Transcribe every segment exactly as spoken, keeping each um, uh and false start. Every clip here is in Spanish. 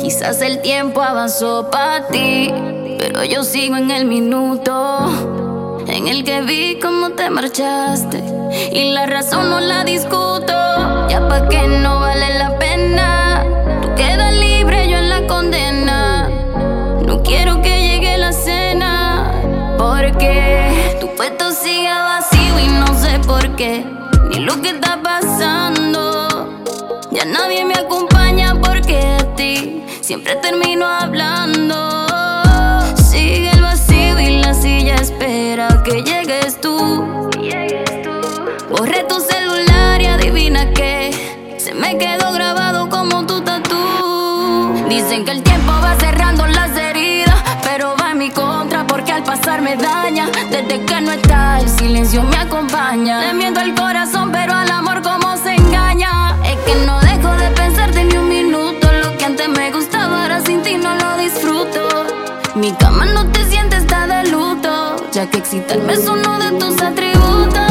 Quizás el tiempo avanzó para ti, pero yo sigo en el minuto en el que vi cómo te marchaste, y la razón no la discuto. Ya pa' que no vale la pena, tú quedas libre, yo en la condena. No quiero que llegue la cena, porque tu puesto sigue vacío y no sé por qué, ni lo que está pasando. Ya nadie me acompaña porque a ti siempre termino hablando. Sigue el vacío y la silla espera que llegues tú. Borré tu celular y adivina que se me quedó grabado como tu tatú. Dicen que el tiempo va cerrando las heridas, pero va en mi contra porque al pasar me daña. Desde que no está, el silencio me acompaña. Le miento al corazón, pero al amor como se engaña. Es que no dejo de pensarte ni un minuto. Lo que antes me gustaba, ahora sin ti no lo disfruto. Mi cama no te siente, está de luto, ya que excitarme es uno de tus atributos.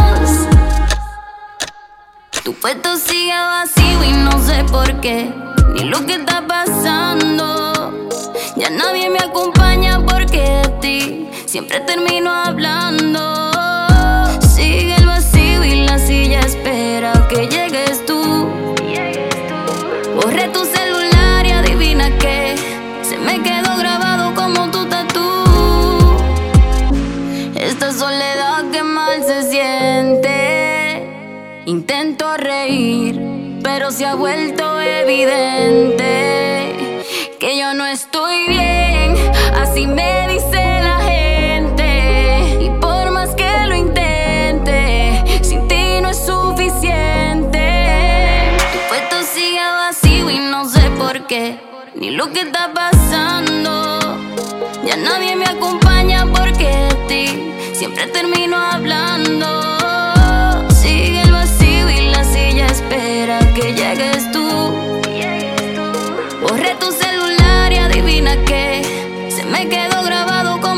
Tu puesto sigue vacío y no sé por qué, ni lo que está pasando. Ya nadie me acompaña porque a ti siempre termino hablando. Sigue el vacío y la silla espera que llegues tú. Borré tu celular y adivina que se me quedó grabado como tu tatú. Esta soledad que mal se siente. Intento reír, pero se ha vuelto evidente que yo no estoy bien, así me dice la gente. Y por más que lo intente, sin ti no es suficiente. Tu puesto sigue vacío y no sé por qué, ni lo que está pasando. Ya nadie me acompaña porque a ti siempre termino hablando. Sigue el vacío y la silla espera que llegues tú. Borré tu celular y adivina que se me quedó grabado con